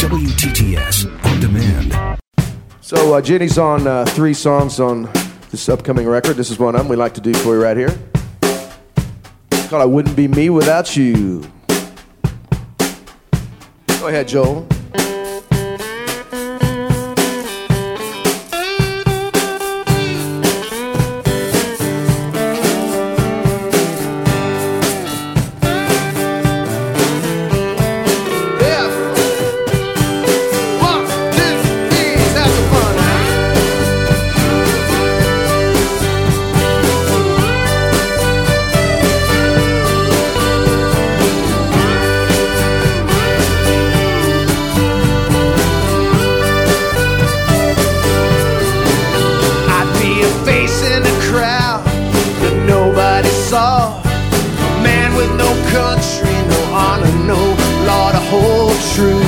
WTTS On Demand. So Jenny's on 3 songs on this upcoming record. This is one of them we like to do for you right here. It's called I Wouldn't Be Me Without You. Go ahead, Joel. Saw a man with no country, no honor, no law to hold true.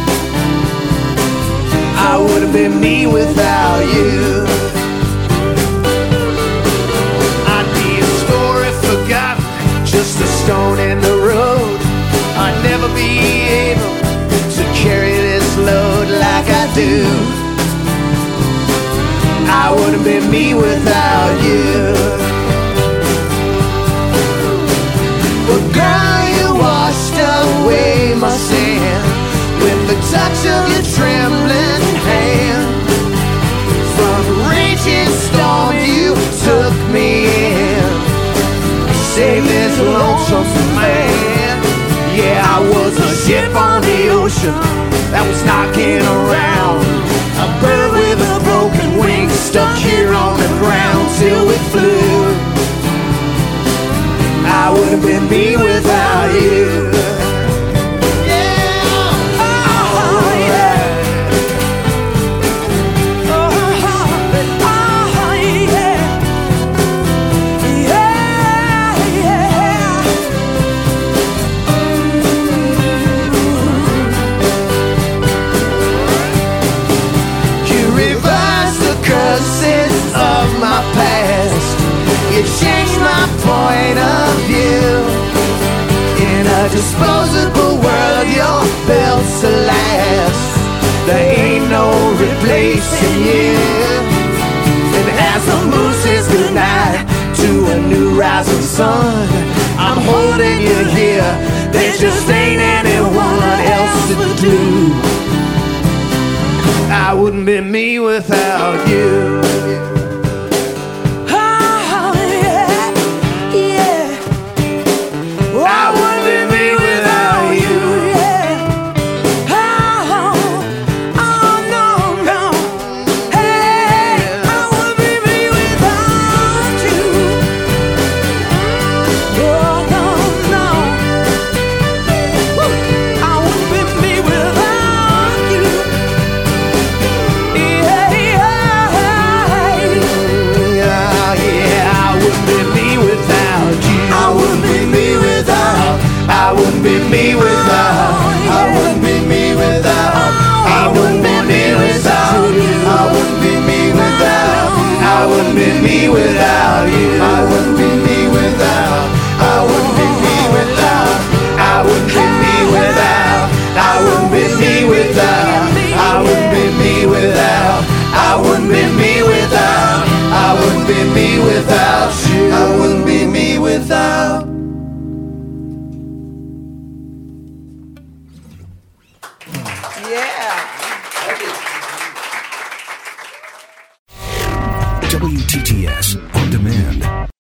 I wouldn't be me without you. I'd be a story forgotten, just a stone in the road. I'd never be able to carry this load like I do. I wouldn't be me without you. But girl, you washed away my sin with the touch of your trembling hand. From a raging storm you took me in, saved this lonesome man. Yeah, I was a ship on the ocean that was knocking around, a bird with a broken wing stuck here on the ground till it flew. I wouldn't be me without you. Yeah, oh yeah, oh yeah, yeah, yeah. You reversed the curses of my past. You changed my point of view. In a disposable world, you're built to last. There ain't no replacing you. And as the moon says goodnight to a new rising sun, I'm holding you here. There just ain't anyone else to do. I wouldn't be me without you. I wouldn't be me without. I wouldn't be me without. I wouldn't be me without. I wouldn't be me without. I wouldn't be me without you. I wouldn't be me without. I wouldn't be me without. I wouldn't be me without. I wouldn't be me without. I wouldn't be me without. I wouldn't be me without. I wouldn't be me without you. I wouldn't be me without. WTTS On Demand.